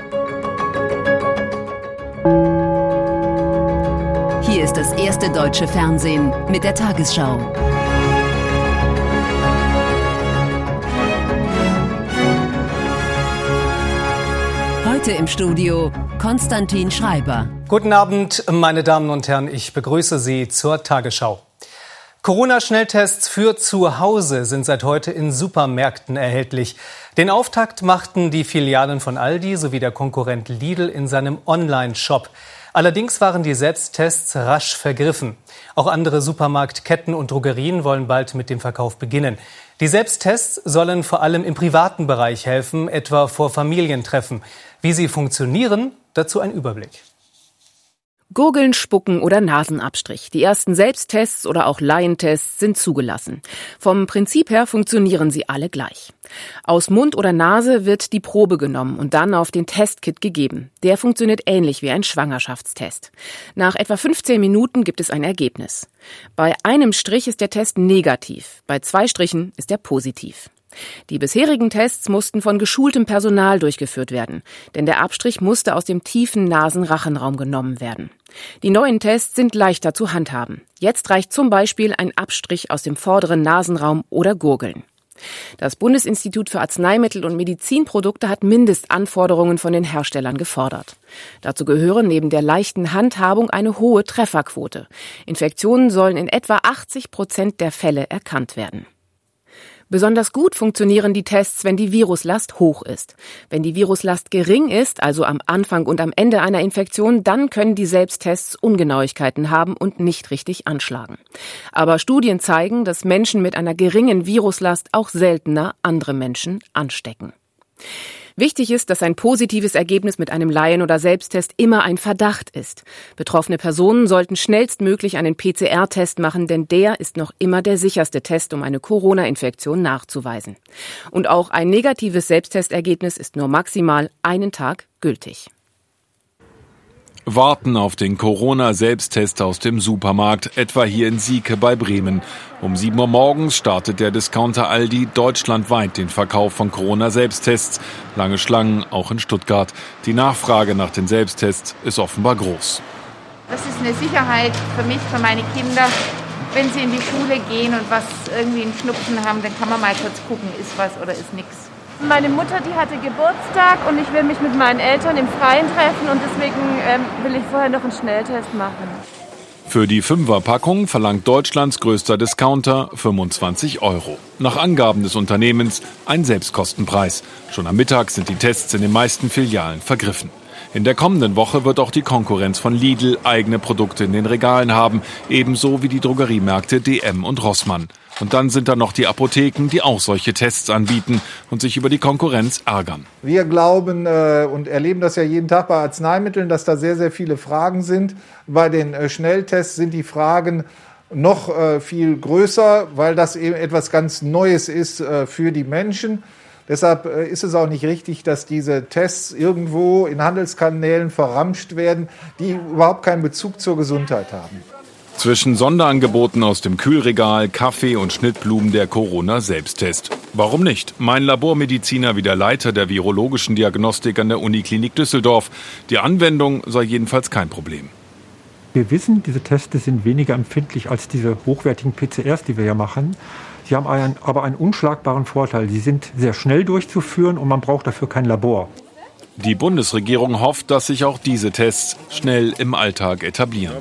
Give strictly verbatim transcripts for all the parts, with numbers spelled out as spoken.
Hier ist das erste deutsche Fernsehen mit der Tagesschau. Heute im Studio Konstantin Schreiber. Guten Abend, meine Damen und Herren, ich begrüße Sie zur Tagesschau. Corona-Schnelltests für zu Hause sind seit heute in Supermärkten erhältlich. Den Auftakt machten die Filialen von Aldi sowie der Konkurrent Lidl in seinem Online-Shop. Allerdings waren die Selbsttests rasch vergriffen. Auch andere Supermarktketten und Drogerien wollen bald mit dem Verkauf beginnen. Die Selbsttests sollen vor allem im privaten Bereich helfen, etwa vor Familientreffen. Wie sie funktionieren, dazu ein Überblick. Gurgeln, Spucken oder Nasenabstrich. Die ersten Selbsttests oder auch Laientests sind zugelassen. Vom Prinzip her funktionieren sie alle gleich. Aus Mund oder Nase wird die Probe genommen und dann auf den Testkit gegeben. Der funktioniert ähnlich wie ein Schwangerschaftstest. Nach etwa fünfzehn Minuten gibt es ein Ergebnis. Bei einem Strich ist der Test negativ, bei zwei Strichen ist er positiv. Die bisherigen Tests mussten von geschultem Personal durchgeführt werden, denn der Abstrich musste aus dem tiefen Nasen-Rachenraum genommen werden. Die neuen Tests sind leichter zu handhaben. Jetzt reicht zum Beispiel ein Abstrich aus dem vorderen Nasenraum oder Gurgeln. Das Bundesinstitut für Arzneimittel und Medizinprodukte hat Mindestanforderungen von den Herstellern gefordert. Dazu gehören neben der leichten Handhabung eine hohe Trefferquote. Infektionen sollen in etwa achtzig Prozent der Fälle erkannt werden. Besonders gut funktionieren die Tests, wenn die Viruslast hoch ist. Wenn die Viruslast gering ist, also am Anfang und am Ende einer Infektion, dann können die Selbsttests Ungenauigkeiten haben und nicht richtig anschlagen. Aber Studien zeigen, dass Menschen mit einer geringen Viruslast auch seltener andere Menschen anstecken. Wichtig ist, dass ein positives Ergebnis mit einem Laien- oder Selbsttest immer ein Verdacht ist. Betroffene Personen sollten schnellstmöglich einen P C R-Test machen, denn der ist noch immer der sicherste Test, um eine Corona-Infektion nachzuweisen. Und auch ein negatives Selbsttestergebnis ist nur maximal einen Tag gültig. Warten auf den Corona-Selbsttest aus dem Supermarkt, etwa hier in Sieke bei Bremen. Um sieben Uhr morgens startet der Discounter Aldi deutschlandweit den Verkauf von Corona-Selbsttests. Lange Schlangen, auch in Stuttgart. Die Nachfrage nach den Selbsttests ist offenbar groß. Das ist eine Sicherheit für mich, für meine Kinder. Wenn sie in die Schule gehen und was irgendwie einen Schnupfen haben, dann kann man mal kurz gucken, ist was oder ist nichts. Meine Mutter, die hatte Geburtstag und ich will mich mit meinen Eltern im Freien treffen und deswegen ähm, will ich vorher noch einen Schnelltest machen. Für die Fünferpackung verlangt Deutschlands größter Discounter fünfundzwanzig Euro. Nach Angaben des Unternehmens ein Selbstkostenpreis. Schon am Mittag sind die Tests in den meisten Filialen vergriffen. In der kommenden Woche wird auch die Konkurrenz von Lidl eigene Produkte in den Regalen haben, ebenso wie die Drogeriemärkte D M und Rossmann. Und dann sind da noch die Apotheken, die auch solche Tests anbieten und sich über die Konkurrenz ärgern. Wir glauben äh, und erleben das ja jeden Tag bei Arzneimitteln, dass da sehr, sehr viele Fragen sind. Bei den äh, Schnelltests sind die Fragen noch äh, viel größer, weil das eben etwas ganz Neues ist äh, für die Menschen. Deshalb ist es auch nicht richtig, dass diese Tests irgendwo in Handelskanälen verramscht werden, die überhaupt keinen Bezug zur Gesundheit haben. Zwischen Sonderangeboten aus dem Kühlregal, Kaffee und Schnittblumen der Corona-Selbsttest. Warum nicht? Mein Labormediziner wie der Leiter der virologischen Diagnostik an der Uniklinik Düsseldorf. Die Anwendung sei jedenfalls kein Problem. Wir wissen, diese Tests sind weniger empfindlich als diese hochwertigen P C Rs, die wir ja machen. Sie haben einen, aber einen unschlagbaren Vorteil. Sie sind sehr schnell durchzuführen und man braucht dafür kein Labor. Die Bundesregierung hofft, dass sich auch diese Tests schnell im Alltag etablieren.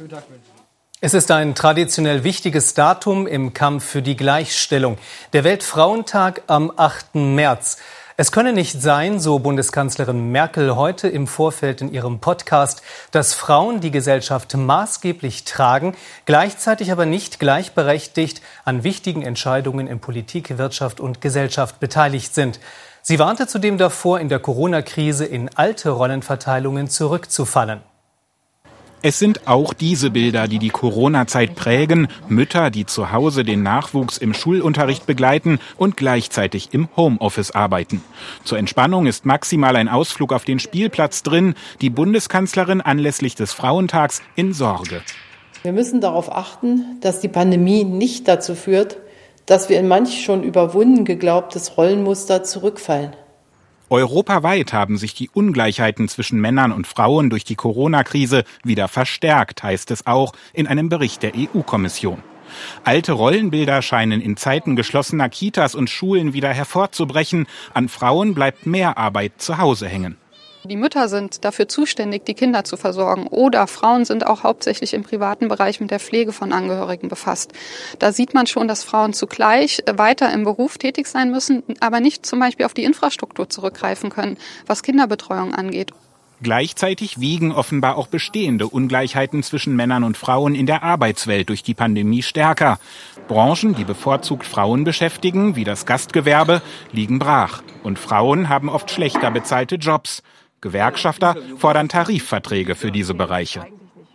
Es ist ein traditionell wichtiges Datum im Kampf für die Gleichstellung. Der Weltfrauentag am achten März. Es könne nicht sein, so Bundeskanzlerin Merkel heute im Vorfeld in ihrem Podcast, dass Frauen die Gesellschaft maßgeblich tragen, gleichzeitig aber nicht gleichberechtigt an wichtigen Entscheidungen in Politik, Wirtschaft und Gesellschaft beteiligt sind. Sie warnte zudem davor, in der Corona-Krise in alte Rollenverteilungen zurückzufallen. Es sind auch diese Bilder, die die Corona-Zeit prägen. Mütter, die zu Hause den Nachwuchs im Schulunterricht begleiten und gleichzeitig im Homeoffice arbeiten. Zur Entspannung ist maximal ein Ausflug auf den Spielplatz drin. Die Bundeskanzlerin anlässlich des Frauentags in Sorge. Wir müssen darauf achten, dass die Pandemie nicht dazu führt, dass wir in manch schon überwunden geglaubtes Rollenmuster zurückfallen. Europaweit haben sich die Ungleichheiten zwischen Männern und Frauen durch die Corona-Krise wieder verstärkt, heißt es auch in einem Bericht der E U-Kommission. Alte Rollenbilder scheinen in Zeiten geschlossener Kitas und Schulen wieder hervorzubrechen. An Frauen bleibt mehr Arbeit zu Hause hängen. Die Mütter sind dafür zuständig, die Kinder zu versorgen. Oder Frauen sind auch hauptsächlich im privaten Bereich mit der Pflege von Angehörigen befasst. Da sieht man schon, dass Frauen zugleich weiter im Beruf tätig sein müssen, aber nicht zum Beispiel auf die Infrastruktur zurückgreifen können, was Kinderbetreuung angeht. Gleichzeitig wiegen offenbar auch bestehende Ungleichheiten zwischen Männern und Frauen in der Arbeitswelt durch die Pandemie stärker. Branchen, die bevorzugt Frauen beschäftigen, wie das Gastgewerbe, liegen brach. Und Frauen haben oft schlechter bezahlte Jobs. Gewerkschafter fordern Tarifverträge für diese Bereiche.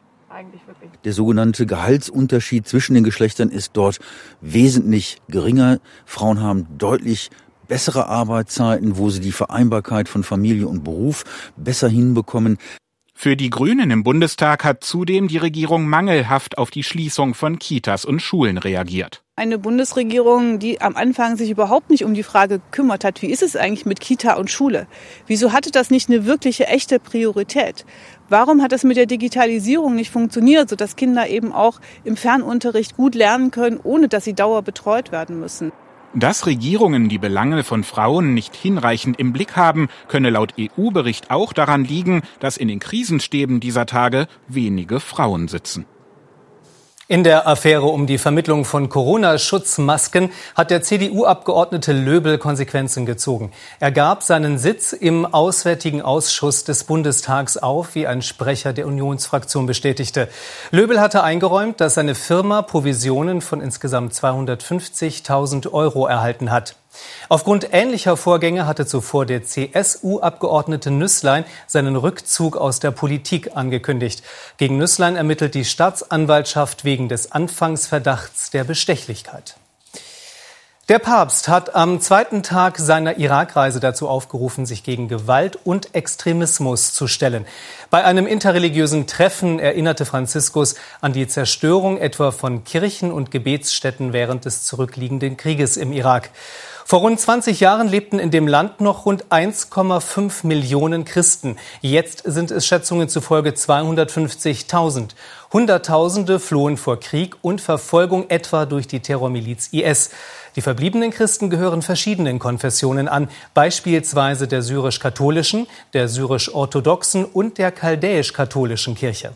Der sogenannte Gehaltsunterschied zwischen den Geschlechtern ist dort wesentlich geringer. Frauen haben deutlich bessere Arbeitszeiten, wo sie die Vereinbarkeit von Familie und Beruf besser hinbekommen. Für die Grünen im Bundestag hat zudem die Regierung mangelhaft auf die Schließung von Kitas und Schulen reagiert. Eine Bundesregierung, die am Anfang sich überhaupt nicht um die Frage gekümmert hat, wie ist es eigentlich mit Kita und Schule? Wieso hatte das nicht eine wirkliche, echte Priorität? Warum hat das mit der Digitalisierung nicht funktioniert, sodass Kinder eben auch im Fernunterricht gut lernen können, ohne dass sie dauerbetreut werden müssen? Dass Regierungen die Belange von Frauen nicht hinreichend im Blick haben, könne laut E U-Bericht auch daran liegen, dass in den Krisenstäben dieser Tage wenige Frauen sitzen. In der Affäre um die Vermittlung von Corona-Schutzmasken hat der C D U-Abgeordnete Löbel Konsequenzen gezogen. Er gab seinen Sitz im Auswärtigen Ausschuss des Bundestags auf, wie ein Sprecher der Unionsfraktion bestätigte. Löbel hatte eingeräumt, dass seine Firma Provisionen von insgesamt zweihundertfünfzigtausend Euro erhalten hat. Aufgrund ähnlicher Vorgänge hatte zuvor der C S U-Abgeordnete Nüßlein seinen Rückzug aus der Politik angekündigt. Gegen Nüßlein ermittelt die Staatsanwaltschaft wegen des Anfangsverdachts der Bestechlichkeit. Der Papst hat am zweiten Tag seiner Irakreise dazu aufgerufen, sich gegen Gewalt und Extremismus zu stellen. Bei einem interreligiösen Treffen erinnerte Franziskus an die Zerstörung etwa von Kirchen und Gebetsstätten während des zurückliegenden Krieges im Irak. Vor rund zwanzig Jahren lebten in dem Land noch rund eins Komma fünf Millionen Christen. Jetzt sind es Schätzungen zufolge zweihundertfünfzigtausend. Hunderttausende flohen vor Krieg und Verfolgung etwa durch die Terrormiliz I S. Die verbliebenen Christen gehören verschiedenen Konfessionen an, beispielsweise der syrisch-katholischen, der syrisch-orthodoxen und der chaldäisch-katholischen Kirche.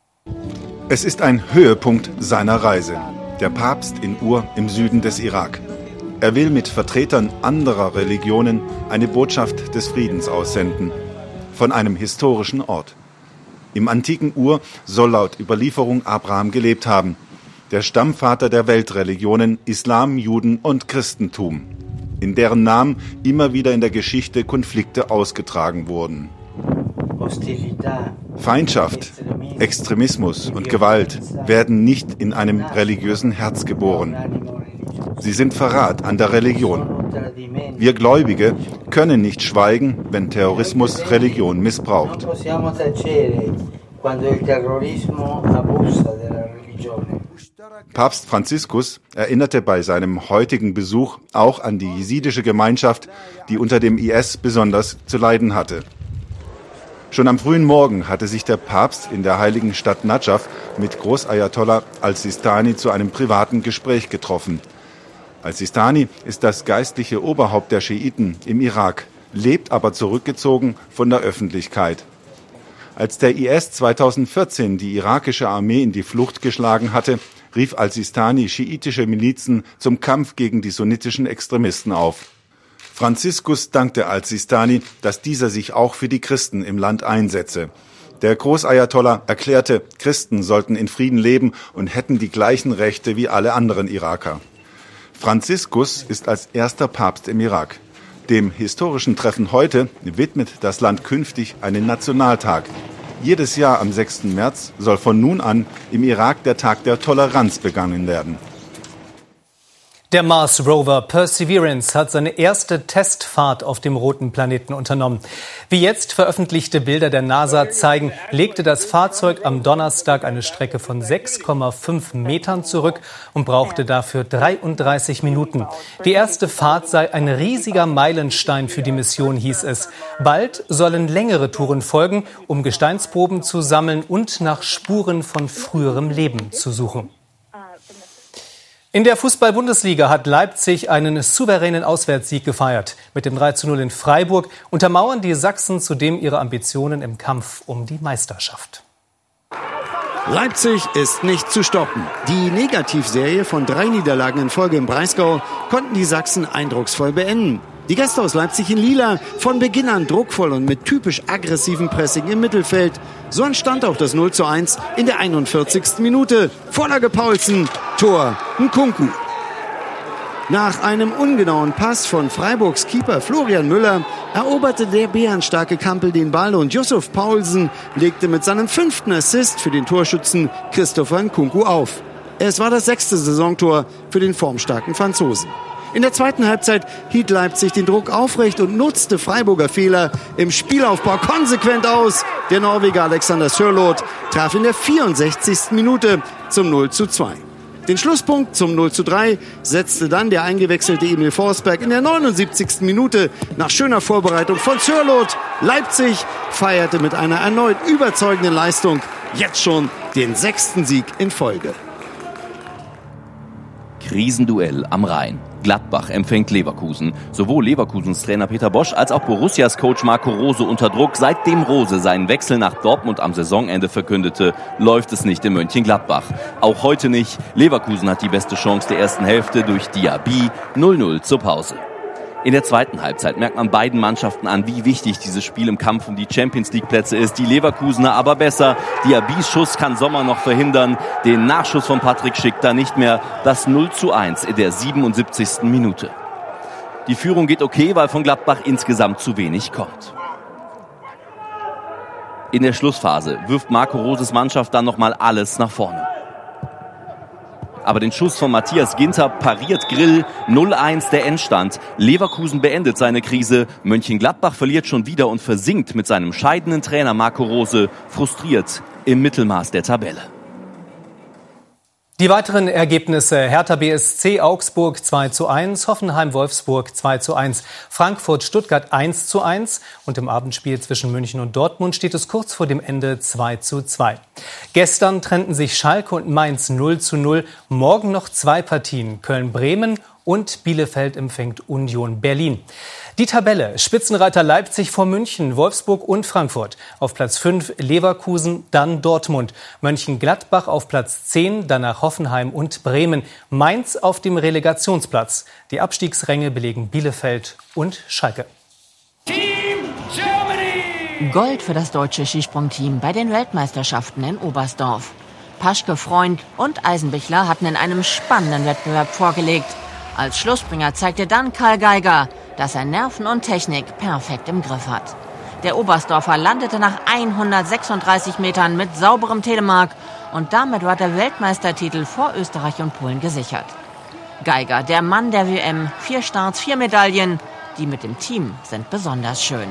Es ist ein Höhepunkt seiner Reise. Der Papst in Ur im Süden des Irak. Er will mit Vertretern anderer Religionen eine Botschaft des Friedens aussenden. Von einem historischen Ort. Im antiken Ur soll laut Überlieferung Abraham gelebt haben. Der Stammvater der Weltreligionen Islam, Juden und Christentum. In deren Namen immer wieder in der Geschichte Konflikte ausgetragen wurden. Feindschaft, Extremismus und Gewalt werden nicht in einem religiösen Herz geboren. Sie sind Verrat an der Religion. Wir Gläubige können nicht schweigen, wenn Terrorismus Religion missbraucht. Papst Franziskus erinnerte bei seinem heutigen Besuch auch an die jesidische Gemeinschaft, die unter dem I S besonders zu leiden hatte. Schon am frühen Morgen hatte sich der Papst in der heiligen Stadt Nadschaf mit Großayatollah al-Sistani zu einem privaten Gespräch getroffen. Al-Sistani ist das geistliche Oberhaupt der Schiiten im Irak, lebt aber zurückgezogen von der Öffentlichkeit. Als der I S zweitausendvierzehn die irakische Armee in die Flucht geschlagen hatte, rief al-Sistani schiitische Milizen zum Kampf gegen die sunnitischen Extremisten auf. Franziskus dankte al-Sistani, dass dieser sich auch für die Christen im Land einsetze. Der Großayatollah erklärte, Christen sollten in Frieden leben und hätten die gleichen Rechte wie alle anderen Iraker. Franziskus ist als erster Papst im Irak. Dem historischen Treffen heute widmet das Land künftig einen Nationaltag. Jedes Jahr am sechsten März soll von nun an im Irak der Tag der Toleranz begangen werden. Der Mars-Rover Perseverance hat seine erste Testfahrt auf dem roten Planeten unternommen. Wie jetzt veröffentlichte Bilder der NASA zeigen, legte das Fahrzeug am Donnerstag eine Strecke von sechs Komma fünf Metern zurück und brauchte dafür dreiunddreißig Minuten. Die erste Fahrt sei ein riesiger Meilenstein für die Mission, hieß es. Bald sollen längere Touren folgen, um Gesteinsproben zu sammeln und nach Spuren von früherem Leben zu suchen. In der Fußball-Bundesliga hat Leipzig einen souveränen Auswärtssieg gefeiert. Mit dem drei zu null in Freiburg untermauern die Sachsen zudem ihre Ambitionen im Kampf um die Meisterschaft. Leipzig ist nicht zu stoppen. Die Negativserie von drei Niederlagen in Folge im Breisgau konnten die Sachsen eindrucksvoll beenden. Die Gäste aus Leipzig in Lila, von Beginn an druckvoll und mit typisch aggressivem Pressing im Mittelfeld. So entstand auch das null zu eins in der einundvierzigsten Minute. Vorlage Paulsen, Tor Nkunku. Nach einem ungenauen Pass von Freiburgs Keeper Florian Müller eroberte der bärenstarke Kampel den Ball und Yusuf Paulsen legte mit seinem fünften Assist für den Torschützen Christopher Nkunku auf. Es war das sechste Saisontor für den formstarken Franzosen. In der zweiten Halbzeit hielt Leipzig den Druck aufrecht und nutzte Freiburger Fehler im Spielaufbau konsequent aus. Der Norweger Alexander Sørloth traf in der vierundsechzigsten Minute zum null zu zwei. Den Schlusspunkt zum null zu drei setzte dann der eingewechselte Emil Forsberg in der neunundsiebzigsten Minute nach schöner Vorbereitung von Sørloth. Leipzig feierte mit einer erneut überzeugenden Leistung jetzt schon den sechsten Sieg in Folge. Krisenduell am Rhein. Gladbach empfängt Leverkusen. Sowohl Leverkusens Trainer Peter Bosz als auch Borussias Coach Marco Rose unter Druck. Seitdem Rose seinen Wechsel nach Dortmund am Saisonende verkündete, läuft es nicht in Mönchengladbach. Auch heute nicht. Leverkusen hat die beste Chance der ersten Hälfte durch Diaby. null null zur Pause. In der zweiten Halbzeit merkt man beiden Mannschaften an, wie wichtig dieses Spiel im Kampf um die Champions-League-Plätze ist. Die Leverkusener aber besser. Diabys Schuss kann Sommer noch verhindern. Den Nachschuss von Patrick Schick da nicht mehr. Das null zu eins in der siebenundsiebzigsten Minute. Die Führung geht okay, weil von Gladbach insgesamt zu wenig kommt. In der Schlussphase wirft Marco Roses Mannschaft dann nochmal alles nach vorne. Aber den Schuss von Matthias Ginter pariert Grill. null eins der Endstand. Leverkusen beendet seine Krise. Mönchengladbach verliert schon wieder und versinkt mit seinem scheidenden Trainer Marco Rose frustriert im Mittelmaß der Tabelle. Die weiteren Ergebnisse: Hertha B S C Augsburg zwei zu eins, Hoffenheim Wolfsburg zwei zu eins, Frankfurt Stuttgart eins zu eins und im Abendspiel zwischen München und Dortmund steht es kurz vor dem Ende zwei zu zwei. Gestern trennten sich Schalke und Mainz null zu null. Morgen noch zwei Partien: Köln-Bremen und Bielefeld empfängt Union Berlin. Die Tabelle: Spitzenreiter Leipzig vor München, Wolfsburg und Frankfurt. Auf Platz fünf Leverkusen, dann Dortmund. Mönchengladbach auf Platz zehn, danach Hoffenheim und Bremen. Mainz auf dem Relegationsplatz. Die Abstiegsränge belegen Bielefeld und Schalke. Gold für das deutsche Skisprungteam bei den Weltmeisterschaften in Oberstdorf. Paschke, Freund und Eisenbichler hatten in einem spannenden Wettbewerb vorgelegt. Als Schlussspringer zeigte dann Karl Geiger, dass er Nerven und Technik perfekt im Griff hat. Der Oberstdorfer landete nach hundertsechsunddreißig Metern mit sauberem Telemark und damit war der Weltmeistertitel vor Österreich und Polen gesichert. Geiger, der Mann der W M, vier Starts, vier Medaillen. Die mit dem Team sind besonders schön.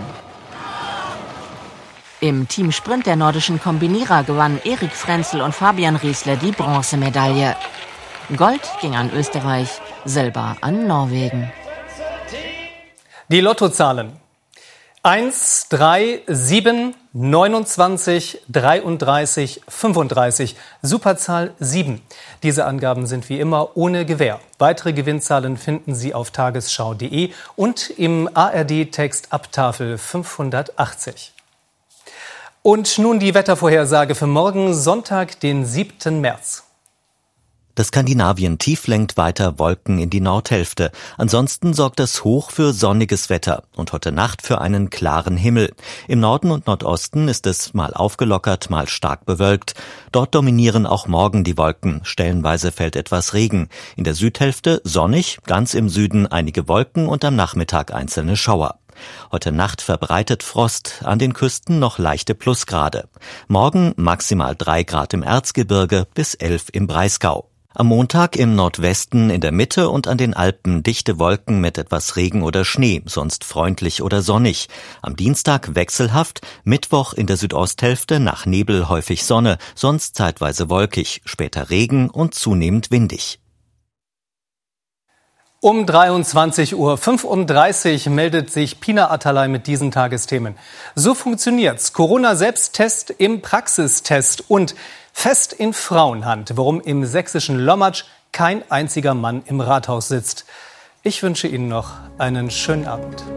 Im Teamsprint der nordischen Kombinierer gewannen Erik Frenzel und Fabian Riesle die Bronzemedaille. Gold ging an Österreich, Silber an Norwegen. Die Lottozahlen: eins, drei, sieben, neunundzwanzig, dreiunddreißig, fünfunddreißig. Superzahl sieben. Diese Angaben sind wie immer ohne Gewähr. Weitere Gewinnzahlen finden Sie auf tagesschau punkt de und im A R D-Text ab Tafel fünfhundertachtzig. Und nun die Wettervorhersage für morgen, Sonntag, den siebten März. Das Skandinavien-Tief lenkt weiter Wolken in die Nordhälfte. Ansonsten sorgt das Hoch für sonniges Wetter und heute Nacht für einen klaren Himmel. Im Norden und Nordosten ist es mal aufgelockert, mal stark bewölkt. Dort dominieren auch morgen die Wolken. Stellenweise fällt etwas Regen. In der Südhälfte sonnig, ganz im Süden einige Wolken und am Nachmittag einzelne Schauer. Heute Nacht verbreitet Frost, an den Küsten noch leichte Plusgrade. Morgen maximal drei Grad im Erzgebirge bis elf im Breisgau. Am Montag im Nordwesten, in der Mitte und an den Alpen dichte Wolken mit etwas Regen oder Schnee, sonst freundlich oder sonnig. Am Dienstag wechselhaft, Mittwoch in der Südosthälfte nach Nebel häufig Sonne, sonst zeitweise wolkig, später Regen und zunehmend windig. Um dreiundzwanzig Uhr fünfunddreißig meldet sich Pina Atalay mit diesen Tagesthemen. So funktioniert's. Corona-Selbsttest im Praxistest und fest in Frauenhand, warum im sächsischen Lommatsch kein einziger Mann im Rathaus sitzt. Ich wünsche Ihnen noch einen schönen Abend.